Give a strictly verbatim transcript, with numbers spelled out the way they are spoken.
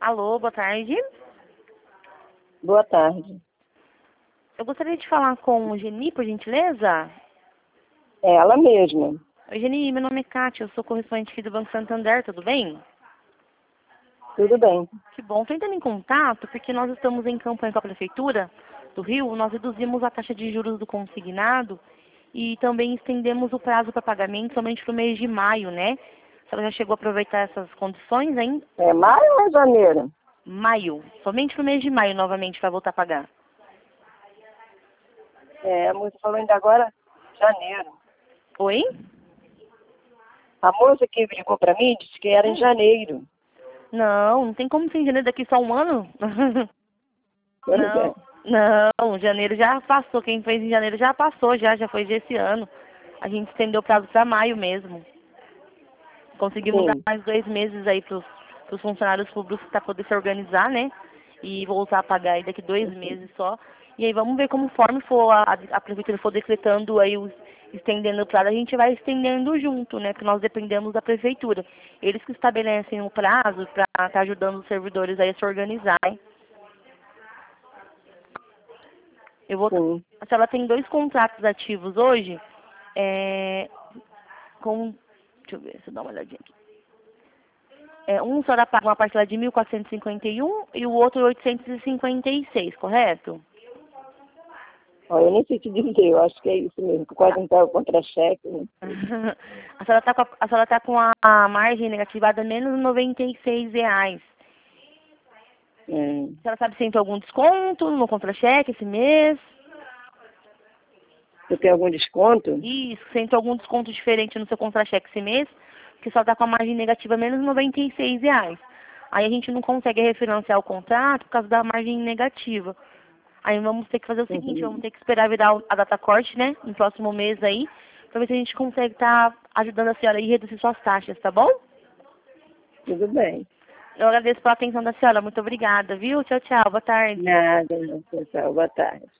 Alô, boa tarde. Boa tarde. Eu gostaria de falar com o Geni, por gentileza. É ela mesma. Oi, Geni, meu nome é Kátia, eu sou correspondente aqui do Banco Santander, tudo bem? Tudo bem. Que bom. Estou entrando em contato porque nós estamos em campanha com a Prefeitura do Rio, nós reduzimos a taxa de juros do consignado e também estendemos o prazo para pagamento somente para o mês de maio, né? A senhora já chegou a aproveitar essas condições ainda? É maio ou é janeiro? Maio. Somente para o mês de maio, novamente, vai voltar a pagar. É, a moça falou ainda agora janeiro. Oi? A moça que ligou para mim disse que era em janeiro. Não, não tem como ser em janeiro daqui só um ano. Pois Não, é. não, janeiro já passou. Quem fez em janeiro já passou, já, já foi desse ano. A gente estendeu o prazo para maio mesmo. Conseguimos dar Sim. mais dois meses aí para os funcionários públicos para poder se organizar, né? E voltar a pagar aí daqui dois meses só. E aí vamos ver como conforme for a, a prefeitura for decretando aí os estendendo o prazo, a gente vai estendendo junto, né? Porque nós dependemos da prefeitura. Eles que estabelecem o prazo para estar tá ajudando os servidores aí a se organizarem. Eu vou. Sim. A senhora tem dois contratos ativos hoje. É, com. Deixa eu ver, deixa eu dar uma olhadinha aqui. É, um a senhora paga uma parcela de mil quatrocentos e cinquenta e um e o outro oitocentos e cinquenta e seis, correto? Ó, eu nem sei te dizer, eu acho que é isso mesmo, que quase não está o contra-cheque. Né? A senhora está com, a, a, senhora tá com a, a margem negativada menos noventa e seis reais. Hum. A senhora sabe se tem algum desconto no contra-cheque esse mês? Você tem algum desconto? Isso, se tem algum desconto diferente no seu contra-cheque esse mês, que só está com a margem negativa menos noventa e seis reais. Aí a gente não consegue refinanciar o contrato por causa da margem negativa. Aí vamos ter que fazer o seguinte, Uhum. vamos ter que esperar virar a data corte, né, no próximo mês aí, para ver se a gente consegue estar tá ajudando a senhora a reduzir suas taxas, tá bom? Tudo bem. Eu agradeço pela atenção da senhora, muito obrigada, viu? Tchau, tchau, boa tarde. Nada, não, pessoal. Boa tarde.